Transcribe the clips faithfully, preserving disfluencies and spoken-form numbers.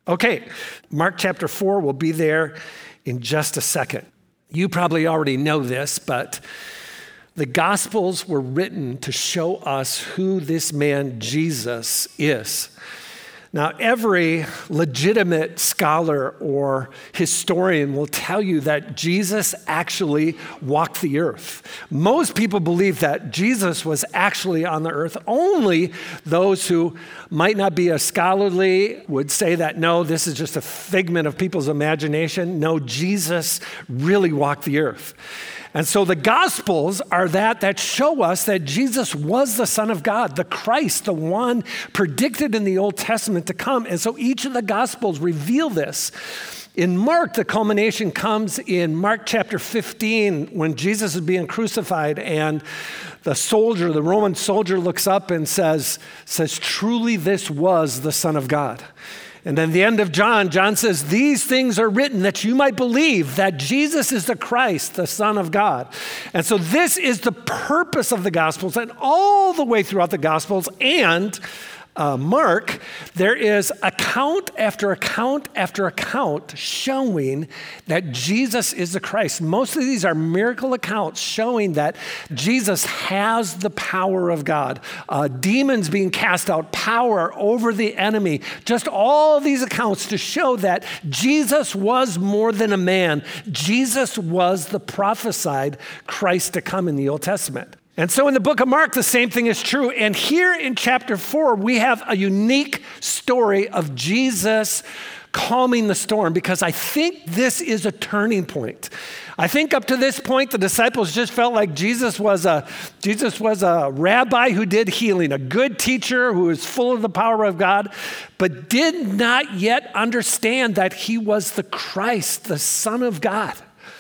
Okay, Mark chapter four will be there in just a second. You probably already know this, but the Gospels were written to show us who this man Jesus is. Now, every legitimate scholar or historian will tell you that Jesus actually walked the earth. Most people believe that Jesus was actually on the earth. Only those who might not be as scholarly would say that, no, this is just a figment of people's imagination. No, Jesus really walked the earth. And so the Gospels are that that show us that Jesus was the Son of God, the Christ, the one predicted in the Old Testament to come. And so each of the Gospels reveal this. In Mark, the culmination comes in Mark chapter fifteen when Jesus is being crucified and the soldier, the Roman soldier looks up and says, says, truly this was the Son of God. And then the end of John, John says, these things are written that you might believe that Jesus is the Christ, the Son of God. And so this is the purpose of the Gospels, and all the way throughout the Gospels and Uh, Mark, there is account after account after account showing that Jesus is the Christ. Most of these are miracle accounts showing that Jesus has the power of God. Uh, demons being cast out, power over the enemy. Just all these accounts to show that Jesus was more than a man. Jesus was the prophesied Christ to come in the Old Testament. And so in the book of Mark, the same thing is true. And here in chapter four, we have a unique story of Jesus calming the storm, because I think this is a turning point. I think up to this point, the disciples just felt like Jesus was a Jesus was a rabbi who did healing, a good teacher who was full of the power of God, but did not yet understand that he was the Christ, the Son of God.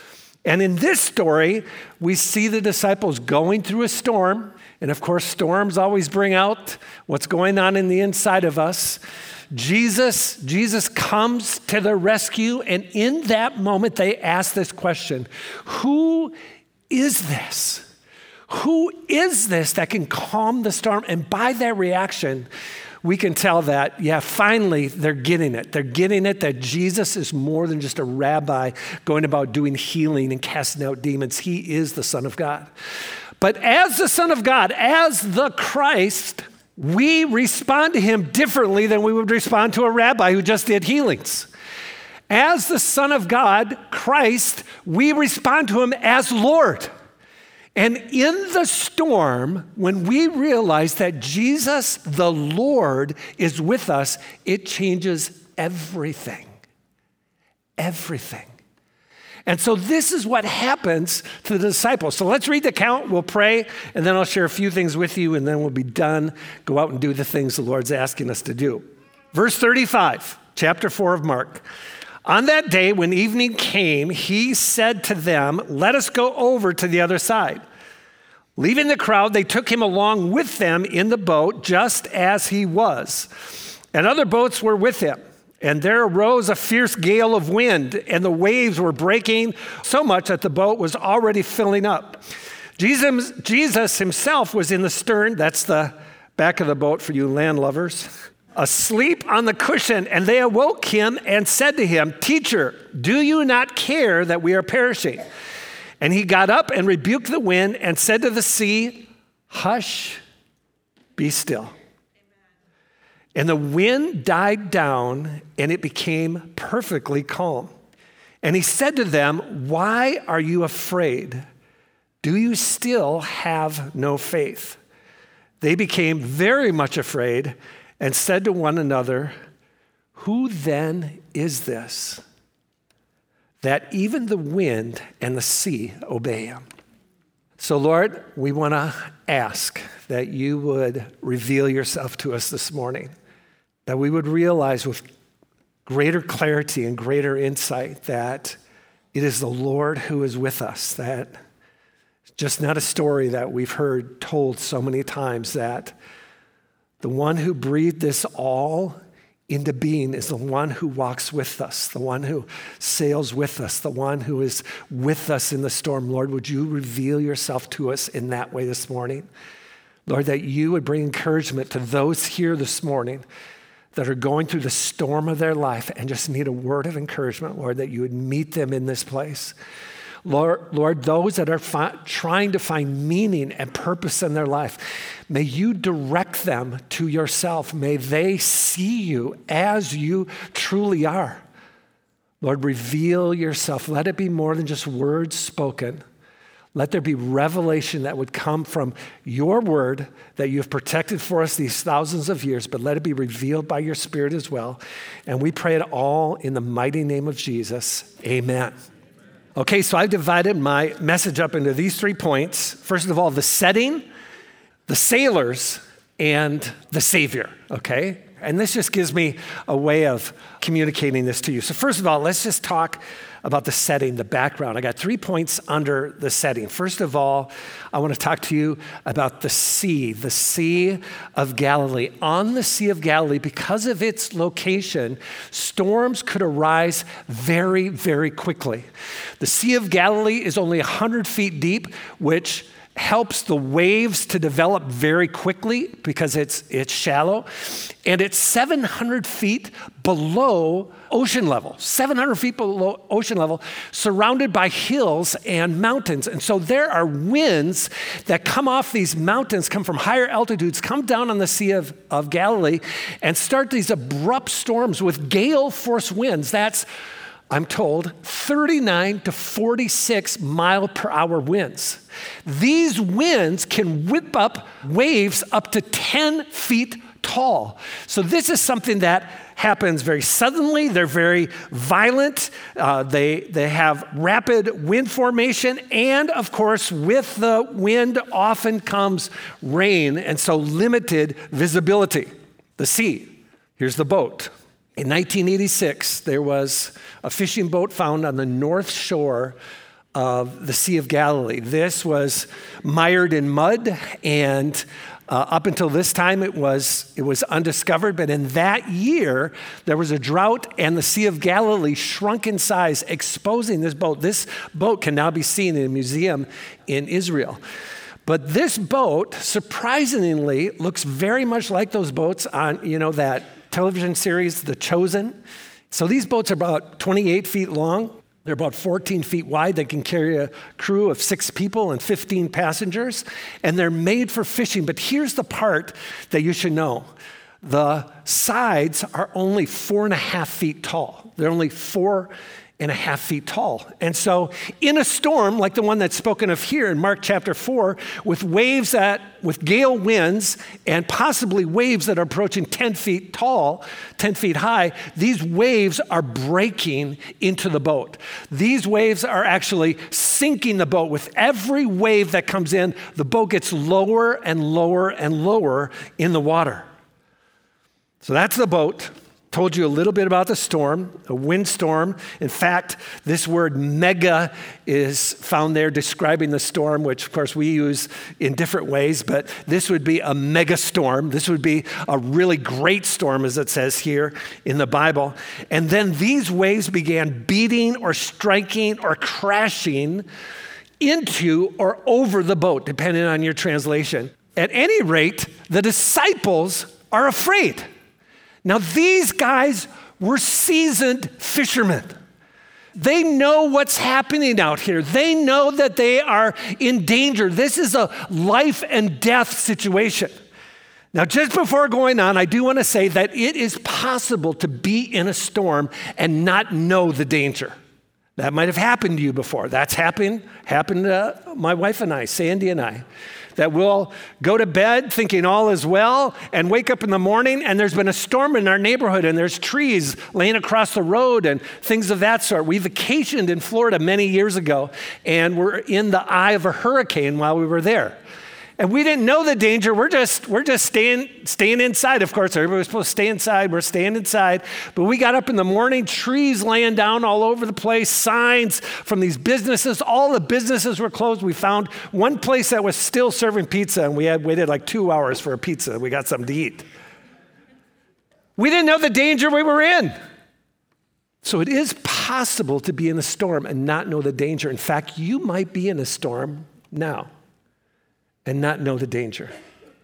And in this story, we see the disciples going through a storm. And of course, storms always bring out what's going on in the inside of us. Jesus, Jesus comes to their rescue. And in that moment, they ask this question: who is this? Who is this that can calm the storm? And by that reaction, we can tell that, yeah, finally they're getting it. They're getting it that Jesus is more than just a rabbi going about doing healing and casting out demons. He is the Son of God. But as the Son of God, as the Christ, we respond to him differently than we would respond to a rabbi who just did healings. As the Son of God, Christ, we respond to him as Lord. And in the storm, when we realize that Jesus, the Lord, is with us, it changes everything. Everything. And so this is what happens to the disciples. So let's read the account, we'll pray, and then I'll share a few things with you, and then we'll be done. Go out and do the things the Lord's asking us to do. Verse thirty-five, chapter four of Mark. On that day, when evening came, he said to them, let us go over to the other side. Leaving the crowd, they took him along with them in the boat, just as he was. And other boats were with him. And there arose a fierce gale of wind, and the waves were breaking so much that the boat was already filling up. Jesus, Jesus himself was in the stern. That's the back of the boat for you land lovers. Asleep on the cushion, and they awoke him and said to him, Teacher, do you not care that we are perishing? And he got up and rebuked the wind and said to the sea, Hush, be still. And the wind died down, and it became perfectly calm. And he said to them, Why are you afraid? Do you still have no faith? They became very much afraid and said to one another, Who then is this, that even the wind and the sea obey him? So Lord, we want to ask that you would reveal yourself to us this morning, that we would realize with greater clarity and greater insight that it is the Lord who is with us, that it's just not a story that we've heard told so many times, that the one who breathed this all into being is the one who walks with us, the one who sails with us, the one who is with us in the storm. Lord, would you reveal yourself to us in that way this morning? Lord, that you would bring encouragement to those here this morning that are going through the storm of their life and just need a word of encouragement, Lord, that you would meet them in this place. Lord, Lord, those that are fi- trying to find meaning and purpose in their life, may you direct them to yourself. May they see you as you truly are. Lord, reveal yourself. Let it be more than just words spoken. Let there be revelation that would come from your word that you have protected for us these thousands of years, but let it be revealed by your Spirit as well. And we pray it all in the mighty name of Jesus. Amen. Okay, so I've divided my message up into these three points. First of all, the setting, the sailors, and the Savior, okay? And this just gives me a way of communicating this to you. So first of all, let's just talk about the setting, the background. I got three points under the setting. First of all, I want to talk to you about the sea, the Sea of Galilee. On the Sea of Galilee, because of its location, storms could arise very, very quickly. The Sea of Galilee is only one hundred feet deep, which helps the waves to develop very quickly because it's it's shallow. And it's seven hundred feet below ocean level, seven hundred feet below ocean level, surrounded by hills and mountains. And so there are winds that come off these mountains, come from higher altitudes, come down on the Sea of, of Galilee and start these abrupt storms with gale force winds. That's, I'm told, thirty-nine to forty-six mile per hour winds. These winds can whip up waves up to ten feet tall. So this is something that happens very suddenly. They're very violent. Uh, they, they have rapid wind formation. And of course, with the wind often comes rain, and so limited visibility. The sea, here's the boat. In nineteen eighty-six, there was a fishing boat found on the north shore of the Sea of Galilee. This was mired in mud, and uh, up until this time, it was, it was undiscovered. But in that year, there was a drought, and the Sea of Galilee shrunk in size, exposing this boat. This boat can now be seen in a museum in Israel. But this boat, surprisingly, looks very much like those boats on, you know, that television series, The Chosen. So these boats are about twenty-eight feet long. They're about fourteen feet wide. They can carry a crew of six people and fifteen passengers, and they're made for fishing. But here's the part that you should know. The sides are only four and a half feet tall. They're only four and a half feet tall. And so in a storm like the one that's spoken of here in Mark chapter four, with waves that, with gale winds and possibly waves that are approaching ten feet tall, ten feet high, these waves are breaking into the boat. These waves are actually sinking the boat. With every wave that comes in, the boat gets lower and lower and lower in the water. So that's the boat. Told you a little bit about the storm, a windstorm. In fact, this word mega is found there describing the storm, which of course we use in different ways, but this would be a mega storm. This would be a really great storm, as it says here in the Bible. And then these waves began beating or striking or crashing into or over the boat, depending on your translation. At any rate, the disciples are afraid. Now, these guys were seasoned fishermen. They know what's happening out here. They know that they are in danger. This is a life and death situation. Now, just before going on, I do want to say that it is possible to be in a storm and not know the danger. That might have happened to you before. That's happened, happened to my wife and I, Sandy and I. That we'll go to bed thinking all is well and wake up in the morning and there's been a storm in our neighborhood and there's trees laying across the road and things of that sort. We vacationed in Florida many years ago and we're in the eye of a hurricane while we were there. And we didn't know the danger. We're just we're just staying staying inside. Of course, everybody was supposed to stay inside. We're staying inside. But we got up in the morning, trees laying down all over the place, signs from these businesses. All the businesses were closed. We found one place that was still serving pizza, and we had waited like two hours for a pizza. We got something to eat. We didn't know the danger we were in. So it is possible to be in a storm and not know the danger. In fact, you might be in a storm now and not know the danger.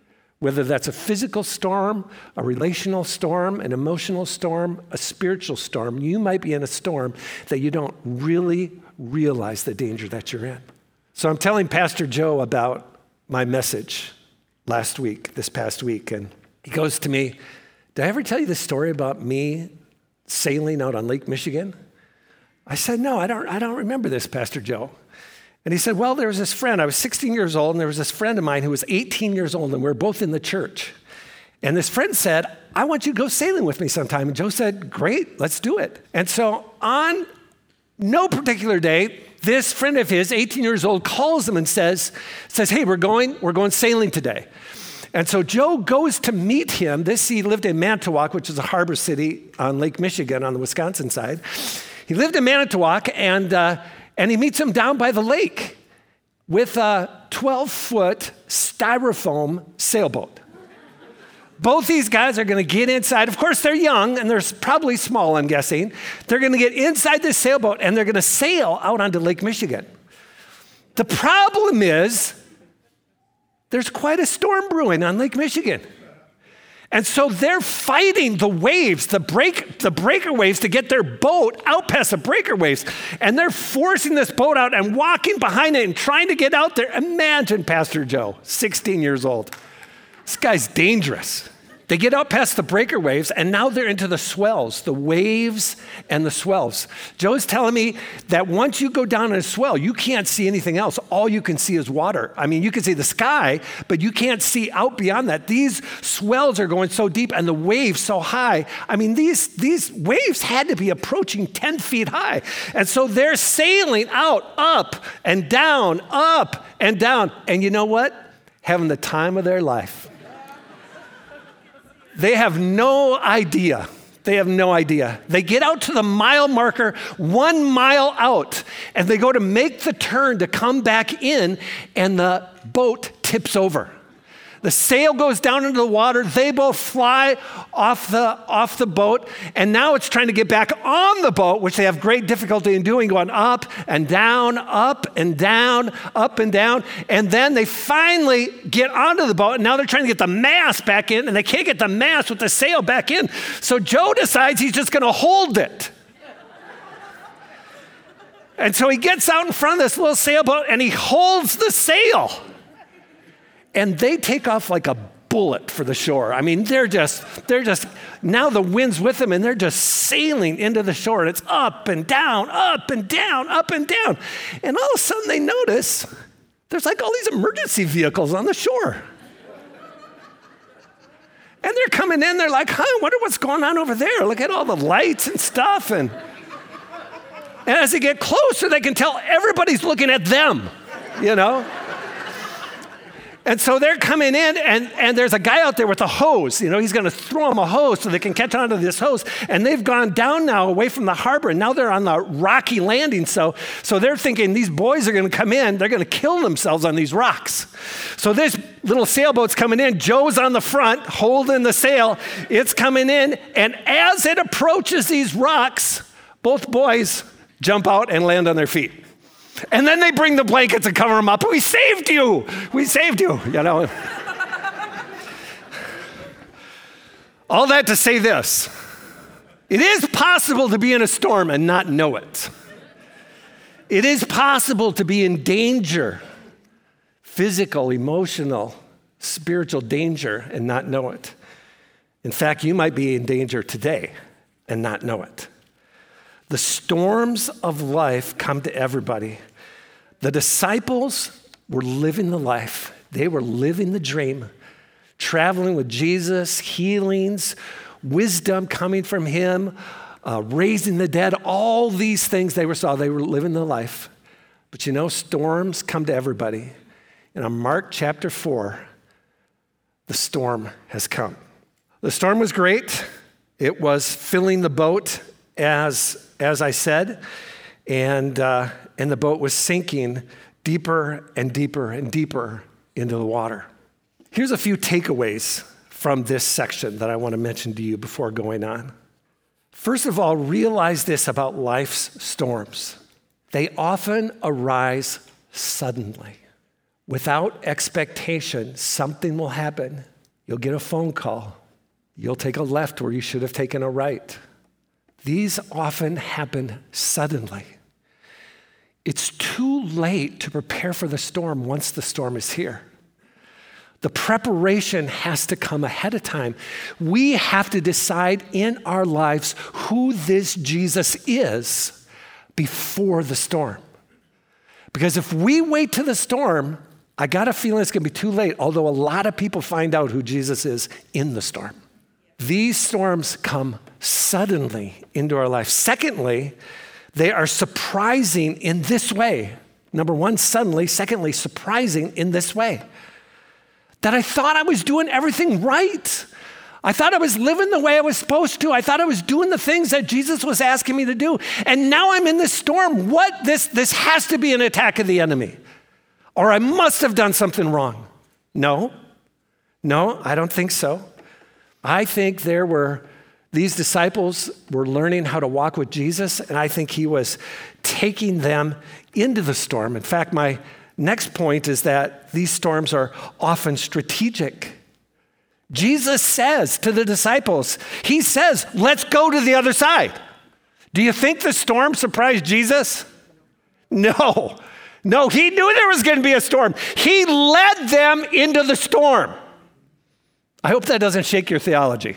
Whether that's a physical storm, a relational storm, an emotional storm, a spiritual storm, you might be in a storm that you don't really realize the danger that you're in. So I'm telling Pastor Joe about my message last week, this past week, and he goes to me, did I ever tell you the story about me sailing out on Lake Michigan? I said, no, I don't, I don't remember this, Pastor Joe. And he said, well, there was this friend, I was sixteen years old, and there was this friend of mine who was eighteen years old, and we were both in the church. And this friend said, I want you to go sailing with me sometime. And Joe said, great, let's do it. And so on no particular day, this friend of his, eighteen years old, calls him and says, says, hey, we're going, we're going sailing today. And so Joe goes to meet him. This, he lived in Manitowoc, which is a harbor city on Lake Michigan on the Wisconsin side. He lived in Manitowoc, and uh, and he meets him down by the lake with a twelve-foot styrofoam sailboat. Both these guys are going to get inside. Of course, they're young, and they're probably small, I'm guessing. They're going to get inside this sailboat, and they're going to sail out onto Lake Michigan. The problem is there's quite a storm brewing on Lake Michigan. And so they're fighting the waves, the break, the breaker waves to get their boat out past the breaker waves. And they're forcing this boat out and walking behind it and trying to get out there. Imagine Pastor Joe, sixteen years old. This guy's dangerous. They get out past the breaker waves, and now they're into the swells, the waves and the swells. Joe's telling me that once you go down in a swell, you can't see anything else. All you can see is water. I mean, you can see the sky, but you can't see out beyond that. These swells are going so deep and the waves so high. I mean, these, these waves had to be approaching ten feet high. And so they're sailing out, up and down, up and down. And you know what? Having the time of their life. They have no idea. They have no idea. They get out to the mile marker, one mile out, and they go to make the turn to come back in, and the boat tips over. The sail goes down into the water. They both fly off the, off the boat, and now it's trying to get back on the boat, which they have great difficulty in doing, going up and down, up and down, up and down. And then they finally get onto the boat, and now they're trying to get the mast back in, and they can't get the mast with the sail back in. So Joe decides he's just going to hold it. And so he gets out in front of this little sailboat, and he holds the sail. And they take off like a bullet for the shore. I mean, they're just, they're just, now the wind's with them, and they're just sailing into the shore. And it's up and down, up and down, up and down. And all of a sudden they notice there's like all these emergency vehicles on the shore. And they're coming in, they're like, huh, I wonder what's going on over there. Look at all the lights and stuff. And, and as they get closer, they can tell everybody's looking at them, you know? And so they're coming in, and, and there's a guy out there with a hose. You know, he's going to throw them a hose so they can catch onto this hose. And they've gone down now away from the harbor, and now they're on the rocky landing. So, so they're thinking these boys are going to come in. They're going to kill themselves on these rocks. So this little sailboat's coming in. Joe's on the front holding the sail. It's coming in, and as it approaches these rocks, both boys jump out and land on their feet. And then they bring the blankets and cover them up. We saved you. We saved you, you know. All that to say this. It is possible to be in a storm and not know it. It is possible to be in danger, physical, emotional, spiritual danger, and not know it. In fact, you might be in danger today and not know it. The storms of life come to everybody. The disciples were living the life. They were living the dream, traveling with Jesus, healings, wisdom coming from him, uh, raising the dead, all these things they were saw. They were living the life. But you know, storms come to everybody. And on Mark chapter four, the storm has come. The storm was great. It was filling the boat, as as I said, and uh, and the boat was sinking deeper and deeper and deeper into the water. Here's a few takeaways from this section that I want to mention to you before going on. First of all, realize this about life's storms. They often arise suddenly. Without expectation, something will happen You'll get a phone call. You'll take a left where you should have taken a right. These often happen suddenly. It's too late to prepare for the storm once the storm is here. The preparation has to come ahead of time. We have to decide in our lives who this Jesus is before the storm. Because if we wait to the storm, I got a feeling it's going to be too late, although a lot of people find out who Jesus is in the storm. These storms come suddenly into our life. Secondly, they are surprising in this way. Number one, suddenly. Secondly, surprising in this way. That I thought I was doing everything right. I thought I was living the way I was supposed to. I thought I was doing the things that Jesus was asking me to do. And now I'm in this storm. What? This, this has to be an attack of the enemy. Or I must have done something wrong. No, no, I don't think so. I think there were, these disciples were learning how to walk with Jesus, and I think he was taking them into the storm. In fact, my next point is that these storms are often strategic. Jesus says to the disciples, he says, let's go to the other side. Do you think the storm surprised Jesus? No, no, he knew there was going to be a storm. He led them into the storm. I hope that doesn't shake your theology.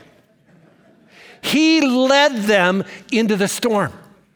He led them into the storm.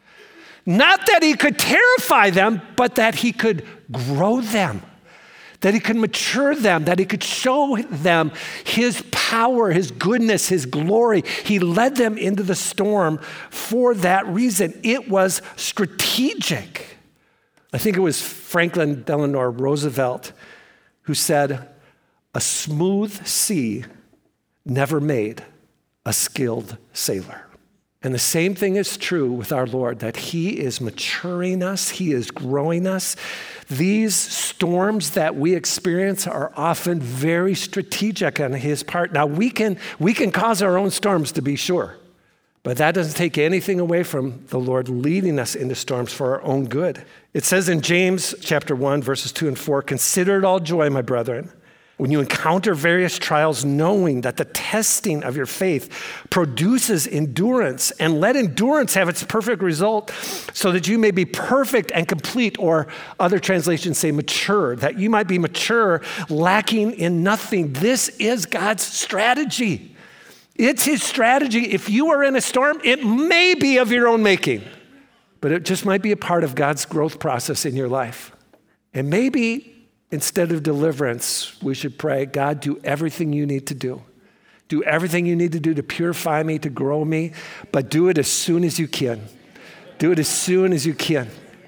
Not that he could terrify them, but that he could grow them, that he could mature them, that he could show them his power, his goodness, his glory. He led them into the storm for that reason. It was strategic. I think it was Franklin Delano Roosevelt who said, a smooth sea never made a skilled sailor. And the same thing is true with our Lord, that he is maturing us, he is growing us. These storms that we experience are often very strategic on his part. Now, we can, we can cause our own storms, to be sure, but that doesn't take anything away from the Lord leading us into storms for our own good. It says in James chapter one, verses two and four, consider it all joy, my brethren, when you encounter various trials, knowing that the testing of your faith produces endurance, and let endurance have its perfect result so that you may be perfect and complete, or other translations say mature, that you might be mature, lacking in nothing. This is God's strategy. It's his strategy. If you are in a storm, it may be of your own making, but it just might be a part of God's growth process in your life. And maybe instead of deliverance, we should pray, God, do everything you need to do. Do everything you need to do to purify me, to grow me, but do it as soon as you can. Do it as soon as you can.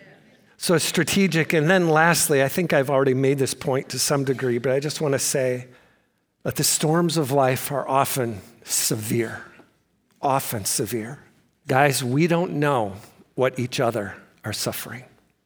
So it's strategic. And then lastly, I think I've already made this point to some degree, but I just want to say that the storms of life are often severe, often severe. Guys, we don't know what each other are suffering.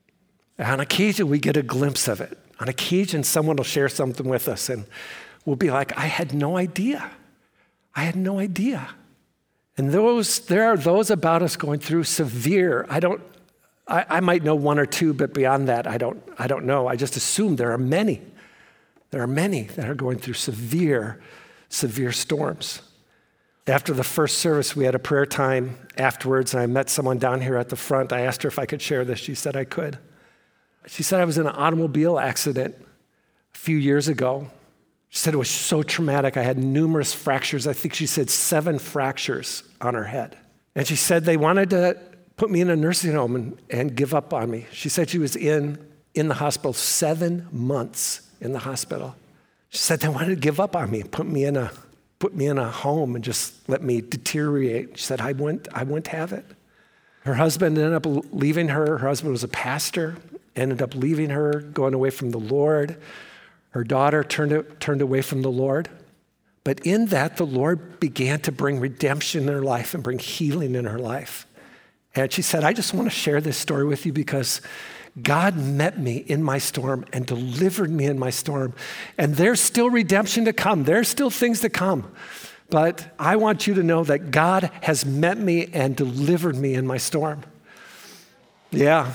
On occasion, we get a glimpse of it. On occasion, someone will share something with us and we'll be like, I had no idea. I had no idea. And those, there are those about us going through severe, I don't, I, I might know one or two, but beyond that, I don't, I don't know. I just assume there are many. There are many that are going through severe, severe storms. After the first service, we had a prayer time afterwards, and I met someone down here at the front. I asked her if I could share this. She said I could. She said I was in an automobile accident a few years ago. She said it was so traumatic. I had numerous fractures. I think she said seven fractures on her head. And she said they wanted to put me in a nursing home and, and give up on me. She said she was in, in the hospital seven months in the hospital. She said they wanted to give up on me and put me in a, put me in a home and just let me deteriorate. She said, I wouldn't, I wouldn't have it. Her husband ended up leaving her. Her husband was a pastor. Ended up leaving her, going away from the Lord. Her daughter turned, turned away from the Lord. But in that, the Lord began to bring redemption in her life and bring healing in her life. And she said, I just want to share this story with you because God met me in my storm and delivered me in my storm. And there's still redemption to come. There's still things to come. But I want you to know that God has met me and delivered me in my storm. Yeah.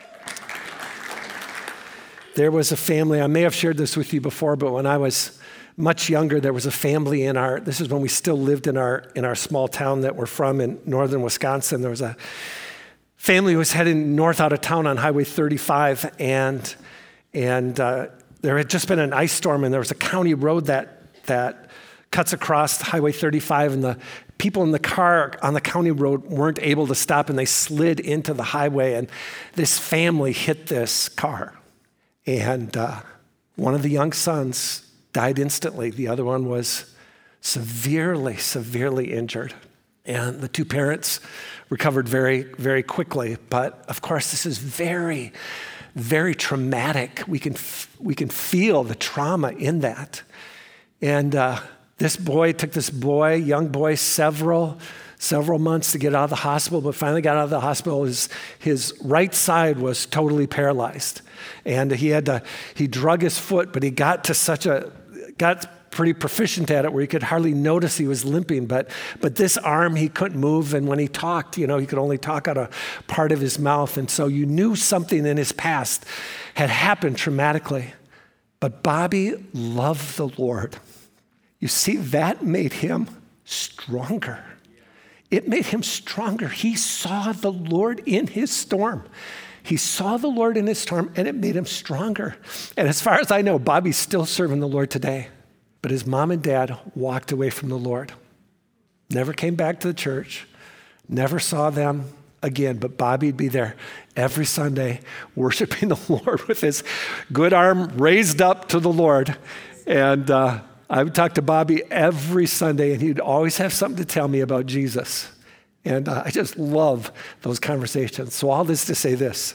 There was a family, I may have shared this with you before, but when I was much younger, there was a family in our, this is when we still lived in our in our small town that we're from in northern Wisconsin. There was a family who was heading north out of town on Highway thirty-five, and and uh, there had just been an ice storm, and there was a county road that that cuts across Highway thirty-five, and the people in the car on the county road weren't able to stop, and they slid into the highway, and this family hit this car. And uh, one of the young sons died instantly. The other one was severely, severely injured. And the two parents recovered very, very quickly. But of course, this is very, very traumatic. We can we can feel the trauma in that. And uh, this boy, took this boy, young boy, several, several months to get out of the hospital, but finally got out of the hospital. His, his right side was totally paralyzed. And he had to, he drug his foot, but he got to such a, got pretty proficient at it where he could hardly notice he was limping, but but this arm he couldn't move, and when he talked, you know, he could only talk out a part of his mouth, and so you knew something in his past had happened traumatically. But Bobby loved the Lord. You see, that made him stronger. It made him stronger. He saw the Lord in his storm. He saw the Lord in his storm, and it made him stronger. And as far as I know, Bobby's still serving the Lord today. But his mom and dad walked away from the Lord. Never came back to the church. Never saw them again. But Bobby'd be there every Sunday worshiping the Lord with his good arm raised up to the Lord. And uh, I would talk to Bobby every Sunday, and he'd always have something to tell me about Jesus. And uh, I just love those conversations. So all this to say this: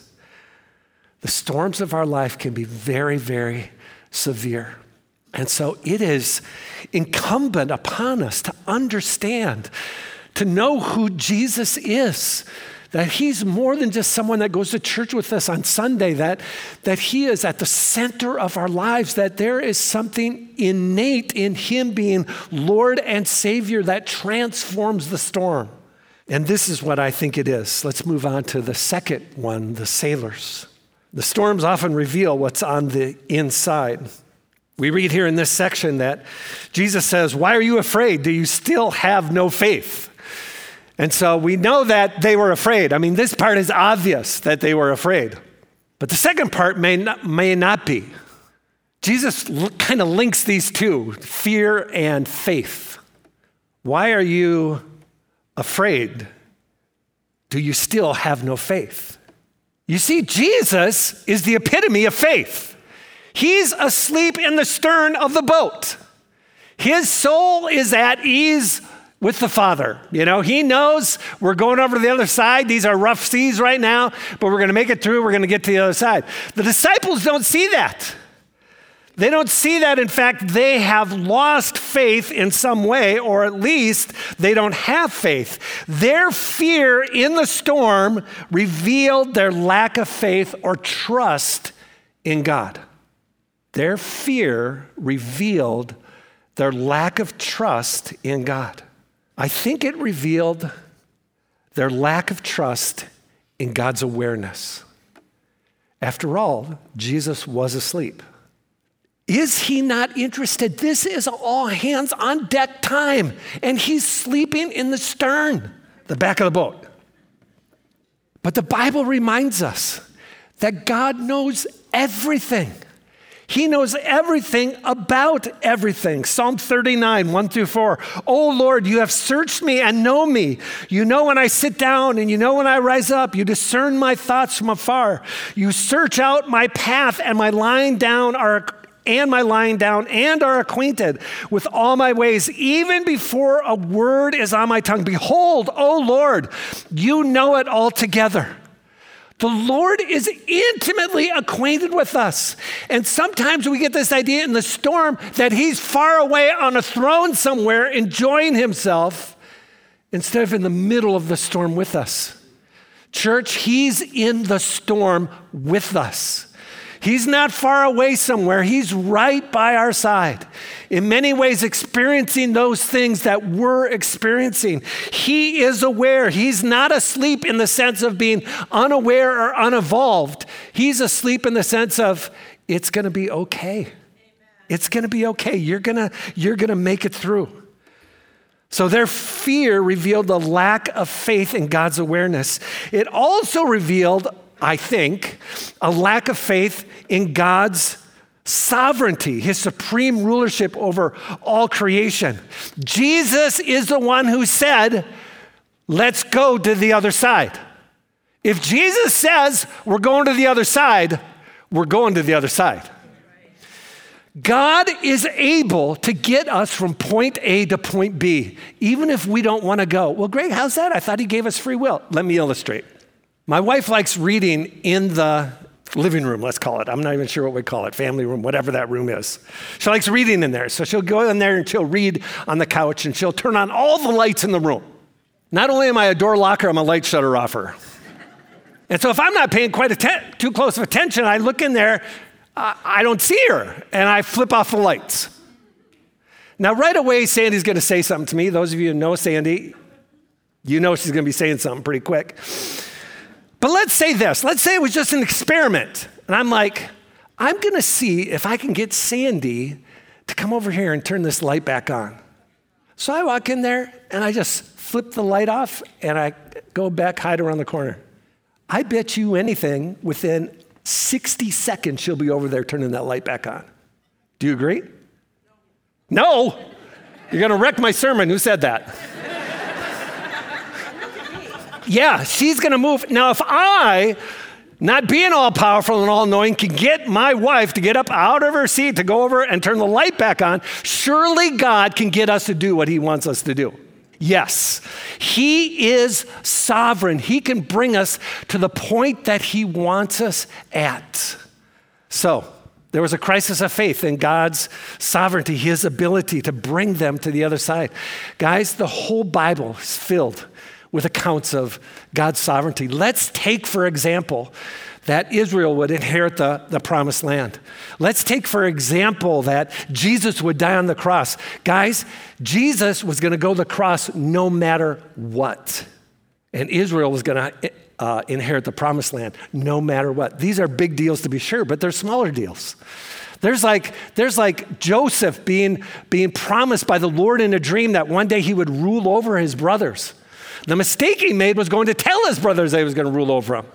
the storms of our life can be very, very severe. And so it is incumbent upon us to understand, to know who Jesus is, that he's more than just someone that goes to church with us on Sunday, that, that he is at the center of our lives, that there is something innate in him being Lord and Savior that transforms the storm. And this is what I think it is. Let's move on to the second one, the sailors. The storms often reveal what's on the inside. We read here in this section that Jesus says, "Why are you afraid? Do you still have no faith?" And so we know that they were afraid. I mean, this part is obvious that they were afraid. But the second part may not, may not be. Jesus l- kind of links these two, fear and faith. Why are you afraid? Do you still have no faith? You see, Jesus is the epitome of faith. He's asleep in the stern of the boat. His soul is at ease with the Father. You know, he knows we're going over to the other side. These are rough seas right now, but we're going to make it through. We're going to get to the other side. The disciples don't see that. They don't see that. In fact, they have lost faith in some way, or at least they don't have faith. Their fear in the storm revealed their lack of faith or trust in God. Their fear revealed their lack of trust in God. I think it revealed their lack of trust in God's awareness. After all, Jesus was asleep. Is he not interested? This is all hands on deck time, and he's sleeping in the stern, the back of the boat. But the Bible reminds us that God knows everything. He knows everything about everything. Psalm thirty-nine, one through four. "Oh Lord, you have searched me and know me. You know when I sit down and you know when I rise up. You discern my thoughts from afar. You search out my path and my lying down are and my lying down and are acquainted with all my ways, even before a word is on my tongue. Behold, O Lord, you know it altogether." The Lord is intimately acquainted with us. And sometimes we get this idea in the storm that he's far away on a throne somewhere enjoying himself instead of in the middle of the storm with us. Church, he's in the storm with us. He's not far away somewhere. He's right by our side. In many ways, experiencing those things that we're experiencing. He is aware. He's not asleep in the sense of being unaware or unevolved. He's asleep in the sense of it's going to be okay. Amen. It's going to be okay. You're going to you're going to make it through. So their fear revealed a lack of faith in God's awareness. It also revealed, I think, a lack of faith in God's sovereignty, his supreme rulership over all creation. Jesus is the one who said, let's go to the other side. If Jesus says we're going to the other side, we're going to the other side. God is able to get us from point A to point B, even if we don't want to go. Well, Greg, how's that? I thought he gave us free will. Let me illustrate. My wife likes reading in the living room, let's call it. I'm not even sure what we call it, family room, whatever that room is. She likes reading in there. So she'll go in there and she'll read on the couch and she'll turn on all the lights in the room. Not only am I a door locker, I'm a light shutter offer. And so if I'm not paying quite atten- too close of attention, I look in there, uh, I don't see her, and I flip off the lights. Now, right away, Sandy's going to say something to me. Those of you who know Sandy, you know she's going to be saying something pretty quick. But let's say this. Let's say it was just an experiment. And I'm like, I'm going to see if I can get Sandy to come over here and turn this light back on. So I walk in there, and I just flip the light off, and I go back, hide around the corner. I bet you anything, within sixty seconds, she'll be over there turning that light back on. Do you agree? No. No. You're going to wreck my sermon. Who said that? Yeah, she's going to move. Now, if I, not being all powerful and all knowing, can get my wife to get up out of her seat to go over and turn the light back on, surely God can get us to do what he wants us to do. Yes, he is sovereign. He can bring us to the point that he wants us at. So, there was a crisis of faith in God's sovereignty, his ability to bring them to the other side. Guys, the whole Bible is filled with accounts of God's sovereignty. Let's take, for example, that Israel would inherit the, the promised land. Let's take, for example, that Jesus would die on the cross. Guys, Jesus was going to go to the cross no matter what. And Israel was going to uh, inherit the promised land no matter what. These are big deals to be sure, but they're smaller deals. There's like, there's like Joseph being, being promised by the Lord in a dream that one day he would rule over his brothers. The mistake he made was going to tell his brothers that he was going to rule over them.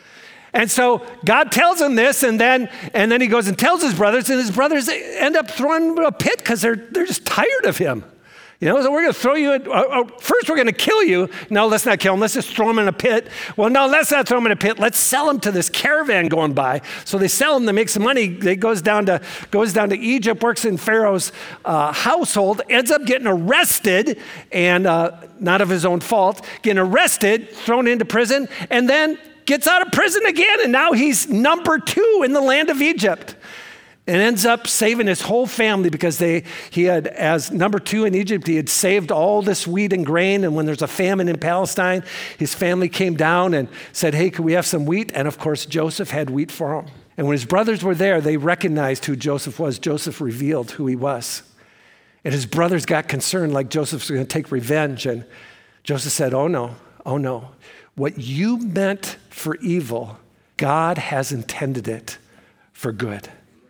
And so God tells him this, and then and then he goes and tells his brothers, and his brothers end up throwing him in a pit because they're they're just tired of him. You know, so we're going to throw you, in, uh, uh, first we're going to kill you. No, let's not kill him. Let's just throw him in a pit. Well, no, let's not throw him in a pit. Let's sell him to this caravan going by. So they sell him to make some money. He goes down to, goes down to Egypt, works in Pharaoh's uh, household, ends up getting arrested, and uh, not of his own fault, getting arrested, thrown into prison, and then gets out of prison again, and now he's number two in the land of Egypt. And ends up saving his whole family because they he had, as number two in Egypt, he had saved all this wheat and grain. And when there's a famine in Palestine, his family came down and said, hey, could we have some wheat? And of course, Joseph had wheat for him. And when his brothers were there, they recognized who Joseph was. Joseph revealed who he was. And his brothers got concerned, like Joseph's going to take revenge. And Joseph said, oh no, oh no. What you meant for evil, God has intended it for good.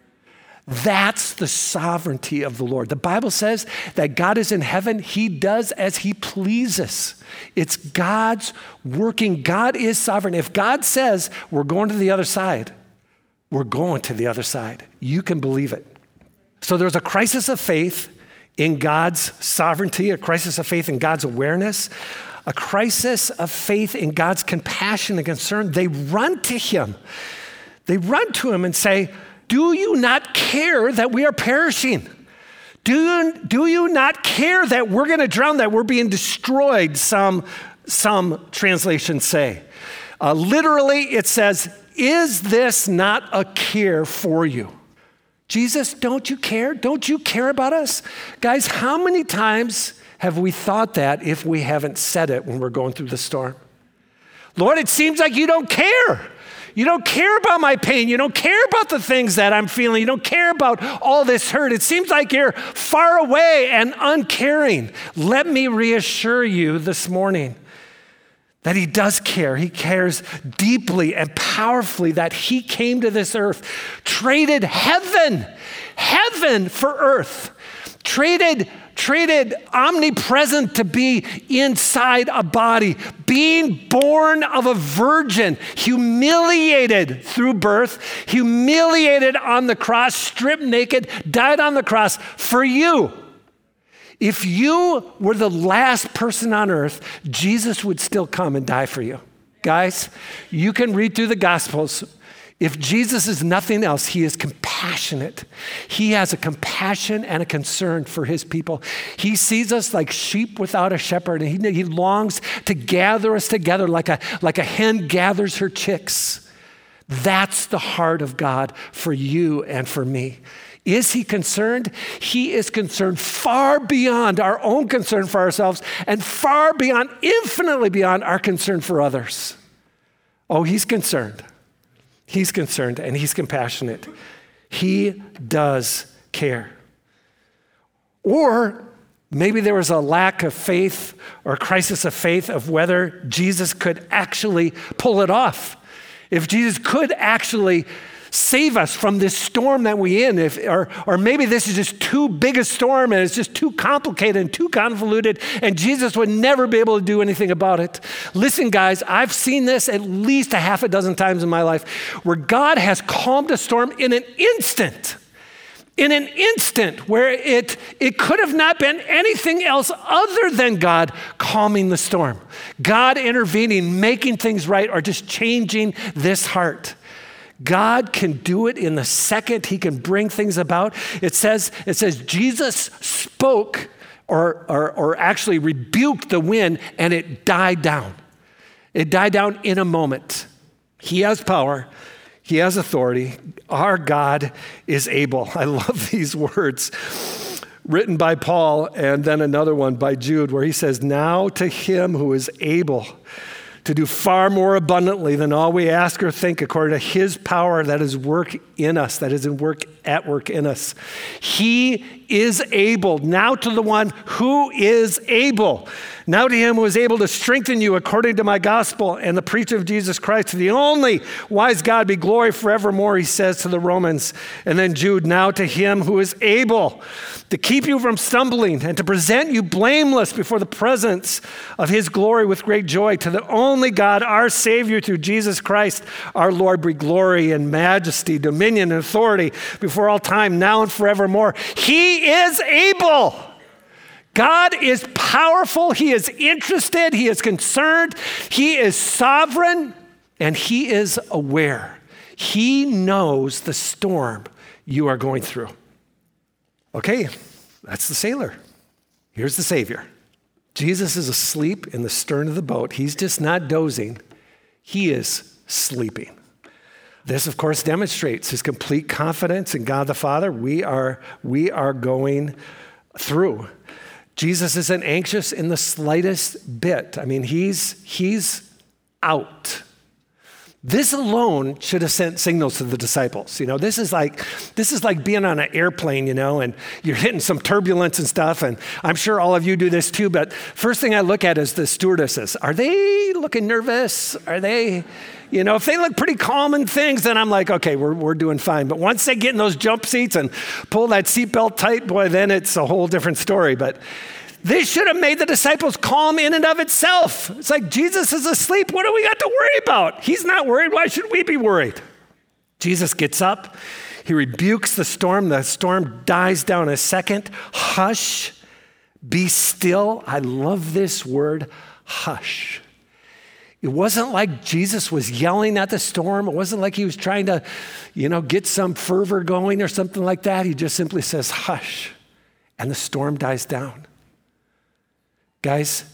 That's the sovereignty of the Lord. The Bible says that God is in heaven. He does as he pleases. It's God's working. God is sovereign. If God says we're going to the other side, we're going to the other side. You can believe it. So there's a crisis of faith in God's sovereignty, a crisis of faith in God's awareness, a crisis of faith in God's compassion and concern. They run to him. They run to him and say, do you not care that we are perishing? Do you, do you not care that we're going to drown, that we're being destroyed, some, some translations say. Uh, literally, it says, is this not a care for you? Jesus, don't you care? Don't you care about us? Guys, how many times have we thought that if we haven't said it when we're going through the storm? Lord, it seems like you don't care. You don't care about my pain. You don't care about the things that I'm feeling. You don't care about all this hurt. It seems like you're far away and uncaring. Let me reassure you this morning that he does care. He cares deeply and powerfully that he came to this earth, traded heaven, heaven for earth, traded, traded omnipresent to be inside a body, being born of a virgin, humiliated through birth, humiliated on the cross, stripped naked, died on the cross for you. If you were the last person on earth, Jesus would still come and die for you. Guys, you can read through the Gospels. If Jesus is nothing else, he is compassionate. He has a compassion and a concern for his people. He sees us like sheep without a shepherd, and he, he longs to gather us together like a, like a hen gathers her chicks. That's the heart of God for you and for me. Is he concerned? He is concerned far beyond our own concern for ourselves and far beyond, infinitely beyond our concern for others. Oh, he's concerned. He's concerned and he's compassionate. He does care. Or maybe there was a lack of faith or a crisis of faith of whether Jesus could actually pull it off. If Jesus could actually save us from this storm that we're in, if, or, or maybe this is just too big a storm and it's just too complicated and too convoluted and Jesus would never be able to do anything about it. Listen, guys, I've seen this at least a half a dozen times in my life where God has calmed a storm in an instant. In an instant where it, it could have not been anything else other than God calming the storm. God intervening, making things right, or just changing this heart. God can do it in the second he can bring things about. It says, it says Jesus spoke or, or, or actually rebuked the wind and it died down. It died down in a moment. He has power. He has authority. Our God is able. I love these words written by Paul and then another one by Jude where he says, now to him who is able to do far more abundantly than all we ask or think according to his power that is work in us, that is in work at work in us. He is able, now to the one who is able, now to him who is able to strengthen you according to my gospel and the preaching of Jesus Christ, to the only wise God be glory forevermore, he says to the Romans. And then Jude, now to him who is able to keep you from stumbling and to present you blameless before the presence of his glory with great joy, to the only God, our Savior, through Jesus Christ, our Lord, be glory and majesty, dominion and authority before all time, now and forevermore. He is able. God is powerful. He is interested. He is concerned. He is sovereign, and he is aware. He knows the storm you are going through. Okay, that's the sailor. Here's the Savior. Jesus is asleep in the stern of the boat. He's just not dozing. He is sleeping. This, of course, demonstrates his complete confidence in God the Father. We are, we are going through. Jesus isn't anxious in the slightest bit. I mean, he's, he's out. This alone should have sent signals to the disciples. You know, this is like this is like being on an airplane, you know, and you're hitting some turbulence and stuff. And I'm sure all of you do this too. But first thing I look at is the stewardesses. Are they looking nervous? Are they, you know, if they look pretty calm and things, then I'm like, okay, we're we're doing fine. But once they get in those jump seats and pull that seatbelt tight, boy, then it's a whole different story. But this should have made the disciples calm in and of itself. It's like Jesus is asleep. What do we got to worry about? He's not worried. Why should we be worried? Jesus gets up. He rebukes the storm. The storm dies down a second. Hush. Be still. I love this word, hush. It wasn't like Jesus was yelling at the storm. It wasn't like he was trying to, you know, get some fervor going or something like that. He just simply says, hush. And the storm dies down. Guys,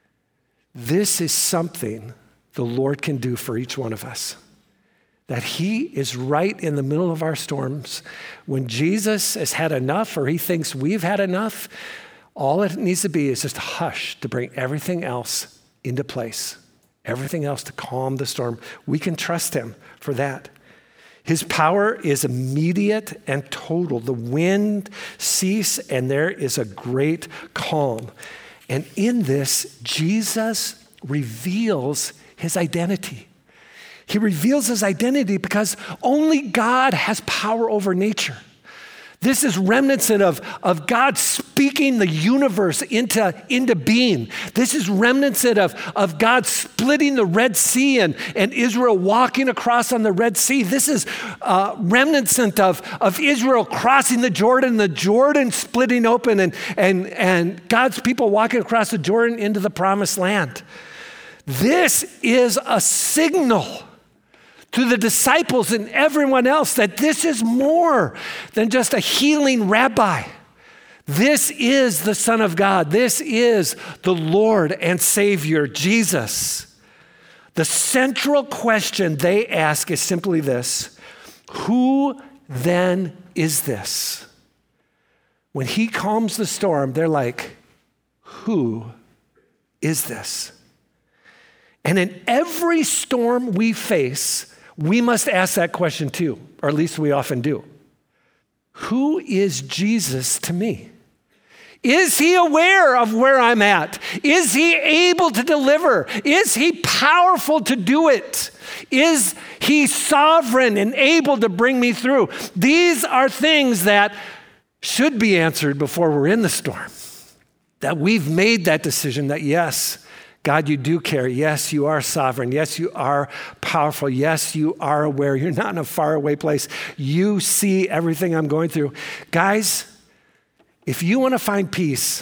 this is something the Lord can do for each one of us. That he is right in the middle of our storms. When Jesus has had enough or he thinks we've had enough, all it needs to be is just a hush to bring everything else into place. Everything else to calm the storm. We can trust him for that. His power is immediate and total. The wind ceases and there is a great calm. And in this, Jesus reveals his identity. He reveals his identity because only God has power over nature. This is reminiscent of, of God speaking the universe into, into being. This is reminiscent of, of God splitting the Red Sea and, and Israel walking across on the Red Sea. This is uh, reminiscent of, of Israel crossing the Jordan, the Jordan splitting open, and, and, and God's people walking across the Jordan into the promised land. This is a signal to the disciples and everyone else that this is more than just a healing rabbi. This is the Son of God. This is the Lord and Savior, Jesus. The central question they ask is simply this: who then is this? When he calms the storm, they're like, who is this? And in every storm we face, we must ask that question too, or at least we often do. Who is Jesus to me? Is he aware of where I'm at? Is he able to deliver? Is he powerful to do it? Is he sovereign and able to bring me through? These are things that should be answered before we're in the storm. That we've made that decision that yes, God, you do care. Yes, you are sovereign. Yes, you are powerful. Yes, you are aware. You're not in a faraway place. You see everything I'm going through. Guys, if you want to find peace,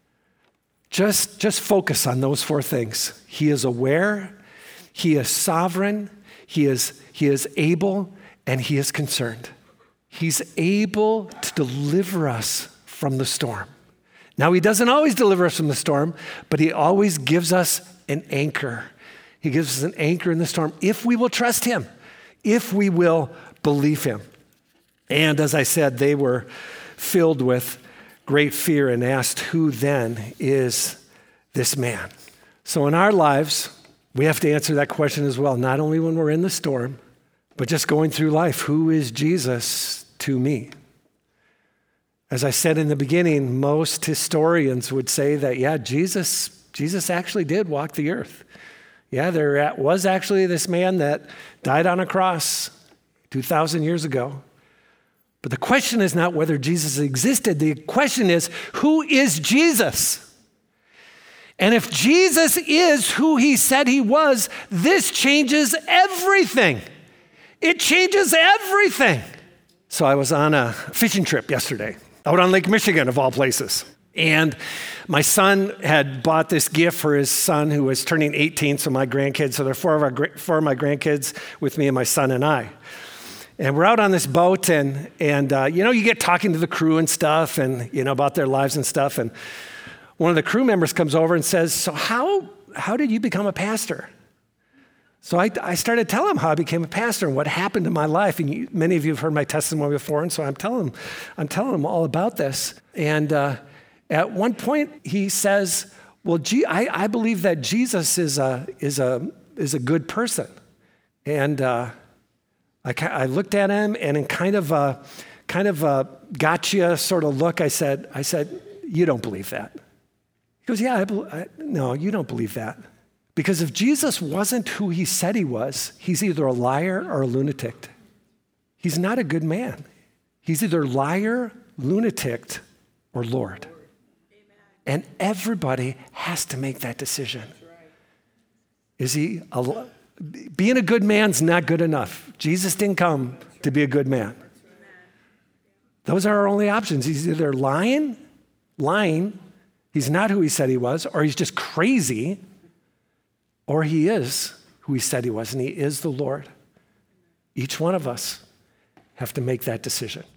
just, just focus on those four things. He is aware, he is sovereign, he is, he is able, and he is concerned. He's able to deliver us from the storm. Now, he doesn't always deliver us from the storm, but he always gives us an anchor. He gives us an anchor in the storm if we will trust him, if we will believe him. And as I said, they were filled with great fear and asked, who then is this man? So in our lives, we have to answer that question as well, not only when we're in the storm, but just going through life. Who is Jesus to me? As I said in the beginning, most historians would say that, yeah, Jesus, Jesus actually did walk the earth. Yeah, there was actually this man that died on a cross two thousand years ago. But the question is not whether Jesus existed. The question is, who is Jesus? And if Jesus is who he said he was, this changes everything. It changes everything. So I was on a fishing trip yesterday, out on Lake Michigan, of all places. And my son had bought this gift for his son who was turning eighteen, so my grandkids, so there are four of, our, four of my grandkids with me and my son and I. And we're out on this boat and, and uh, you know, you get talking to the crew and stuff and, you know, about their lives and stuff. And one of the crew members comes over and says, so how, how did you become a pastor? So I, I started telling him how I became a pastor and what happened in my life. And you, many of you have heard my testimony before, and so I'm telling him, I'm telling him all about this. And uh, at one point, he says, "Well, gee, I, I believe that Jesus is a is a is a good person." And uh, I, I looked at him, and in kind of a kind of a gotcha sort of look, I said, "I said, you don't believe that?" He goes, "Yeah, I, be- I no, you don't believe that." Because if Jesus wasn't who he said he was, he's either a liar or a lunatic. He's not a good man. He's either liar, lunatic, or Lord. And everybody has to make that decision. Is he, a, being a good man's not good enough. Jesus didn't come to be a good man. Those are our only options. He's either lying, lying, he's not who he said he was, or he's just crazy, or he is who he said he was, and he is the Lord. Each one of us have to make that decision.